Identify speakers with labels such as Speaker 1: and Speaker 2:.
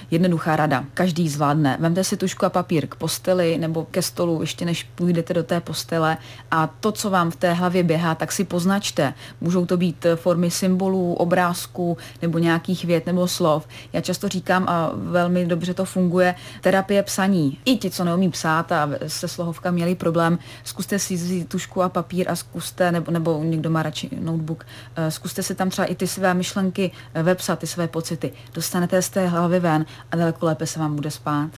Speaker 1: Jednoduchá rada, každý zvládne. Vemte si tužku a papír k posteli nebo ke stolu, ještě než půjdete do té postele a to, co vám v té hlavě běhá, tak si poznačte. Můžou to být formy symbolů, obrázků nebo nějakých vět nebo slov. Já často říkám a velmi dobře to funguje, terapie psaní. I ti, co neumí psát a se slohovka měli problém, zkuste si vzít tužku a papír a zkuste, nebo někdo má radši notebook, zkuste si tam třeba i ty své myšlenky vepsat, ty své pocity. Dostanete z té hlavy ven a daleko lépe se vám bude spát.